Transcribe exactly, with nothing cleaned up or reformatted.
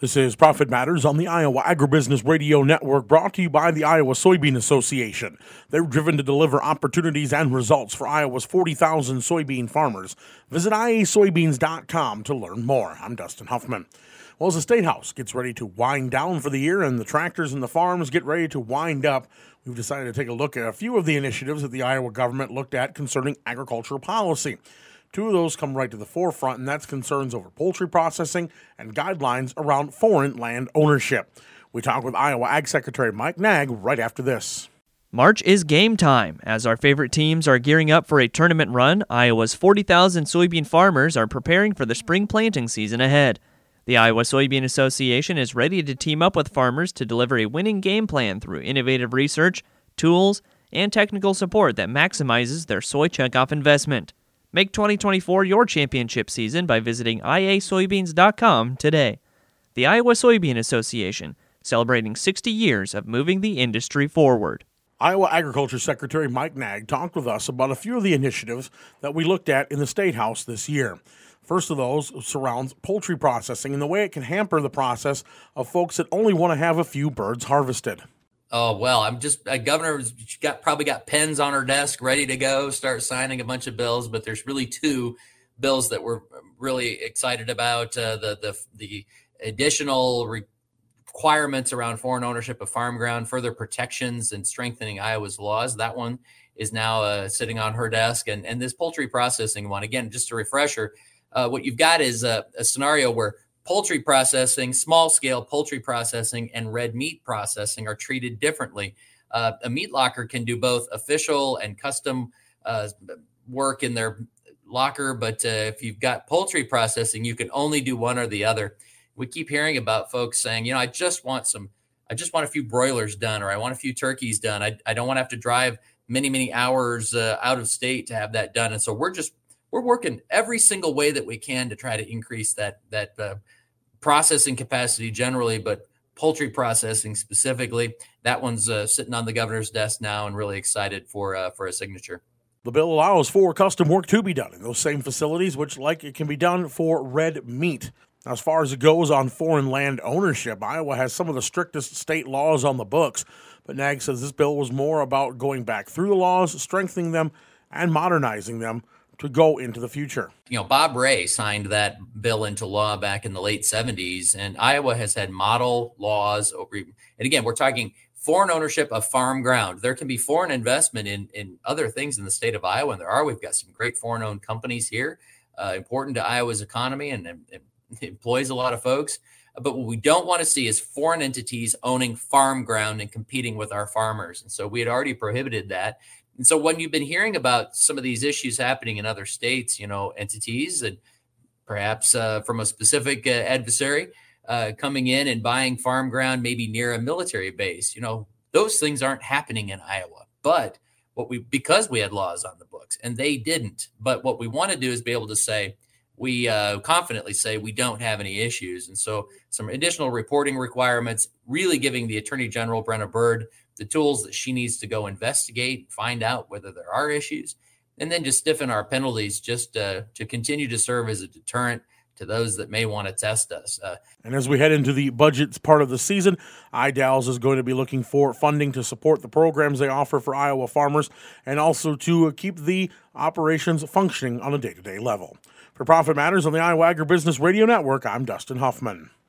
This is Profit Matters on the Iowa Agribusiness Radio Network, brought to you by the Iowa Soybean Association. They're driven to deliver opportunities and results for Iowa's forty thousand soybean farmers. Visit I A soybeans dot com to learn more. I'm Dustin Huffman. Well, as the State House gets ready to wind down for the year and the tractors and the farms get ready to wind up, we've decided to take a look at a few of the initiatives that the Iowa government looked at concerning agricultural policy. Two of those come right to the forefront, and that's concerns over poultry processing and guidelines around foreign land ownership. We talk with Iowa Ag Secretary Mike Naig right after this. March is game time. As our favorite teams are gearing up for a tournament run, Iowa's forty thousand soybean farmers are preparing for the spring planting season ahead. The Iowa Soybean Association is ready to team up with farmers to deliver a winning game plan through innovative research, tools, and technical support that maximizes their soy checkoff investment. Make twenty twenty-four your championship season by visiting I A soybeans dot com today. The Iowa Soybean Association, celebrating sixty years of moving the industry forward. Iowa Agriculture Secretary Mike Naig talked with us about a few of the initiatives that we looked at in the State House this year. First of those surrounds poultry processing and the way it can hamper the process of folks that only want to have a few birds harvested. Oh, well, I'm just a governor's got probably got pens on her desk ready to go, start signing a bunch of bills. But there's really two bills that we're really excited about. Uh, the, the, the additional requirements around foreign ownership of farm ground, further protections and strengthening Iowa's laws. That one is now uh, sitting on her desk. And, and this poultry processing one, again, just a refresher, uh, what you've got is a, a scenario where poultry processing, small-scale poultry processing, and red meat processing are treated differently. Uh, a meat locker can do both official and custom uh, work in their locker, but uh, if you've got poultry processing, you can only do one or the other. We keep hearing about folks saying, you know, I just want some, I just want a few broilers done, or I want a few turkeys done. I, I don't want to have to drive many, many hours uh, out of state to have that done. And so we're just We're working every single way that we can to try to increase that that uh, processing capacity generally, but poultry processing specifically. That one's uh, sitting on the governor's desk now, and really excited for uh, for a signature. The bill allows for custom work to be done in those same facilities, which, like it can be done for red meat. Now, as far as it goes on foreign land ownership, Iowa has some of the strictest state laws on the books, but Naig says this bill was more about going back through the laws, strengthening them, and modernizing them to go into the future. You know, Bob Ray signed that bill into law back in the late seventies, and Iowa has had model laws over, and again, we're talking foreign ownership of farm ground. There can be foreign investment in, in other things in the state of Iowa, and there are. We've got some great foreign-owned companies here, uh, important to Iowa's economy, and, and employs a lot of folks. But what we don't want to see is foreign entities owning farm ground and competing with our farmers. And so we had already prohibited that. And so when you've been hearing about some of these issues happening in other states, you know, entities and perhaps uh, from a specific uh, adversary uh, coming in and buying farm ground, maybe near a military base, you know, those things aren't happening in Iowa. But what we, because we had laws on the books and they didn't, but what we want to do is be able to say, we uh, confidently say we don't have any issues. And so some additional reporting requirements, really giving the Attorney General, Brenna Bird, the tools that she needs to go investigate, find out whether there are issues, and then just stiffen our penalties just uh, to continue to serve as a deterrent to those that may want to test us. Uh, and as we head into the budgets part of the season, I D A L S is going to be looking for funding to support the programs they offer for Iowa farmers and also to keep the operations functioning on a day-to-day level. For Profit Matters on the Iowa Agribusiness Radio Network, I'm Dustin Huffman.